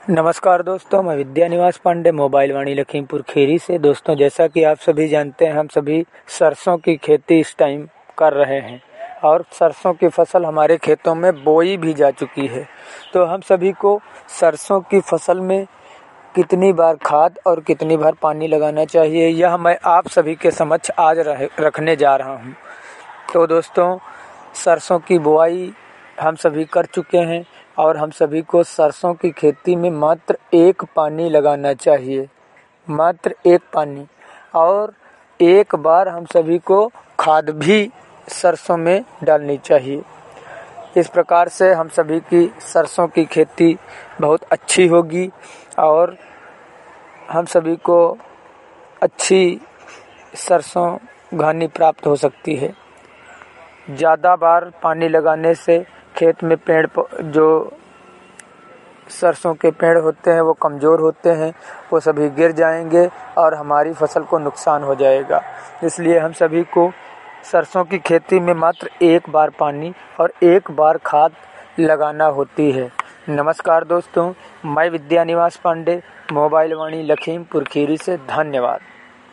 नमस्कार दोस्तों, मैं विद्या निवास पांडे मोबाइल वाणी लखीमपुर खीरी से। दोस्तों, जैसा कि आप सभी जानते हैं, हम सभी सरसों की खेती इस टाइम कर रहे हैं और सरसों की फसल हमारे खेतों में बोई भी जा चुकी है। तो हम सभी को सरसों की फसल में कितनी बार खाद और कितनी बार पानी लगाना चाहिए, यह मैं आप सभी के समक्ष आज रखने जा रहा हूं। तो दोस्तों, सरसों की बुआई हम सभी कर चुके हैं और हम सभी को सरसों की खेती में मात्र एक पानी लगाना चाहिए, मात्र एक पानी, और एक बार हम सभी को खाद भी सरसों में डालनी चाहिए। इस प्रकार से हम सभी की सरसों की खेती बहुत अच्छी होगी और हम सभी को अच्छी सरसों घानी प्राप्त हो सकती है। ज़्यादा बार पानी लगाने से खेत में जो सरसों के पेड़ होते हैं वो कमज़ोर होते हैं, वो सभी गिर जाएंगे और हमारी फसल को नुकसान हो जाएगा। इसलिए हम सभी को सरसों की खेती में मात्र एक बार पानी और एक बार खाद लगाना होती है। नमस्कार दोस्तों, मैं विद्या निवास पांडे मोबाइल वाणी लखीमपुर खीरी से। धन्यवाद।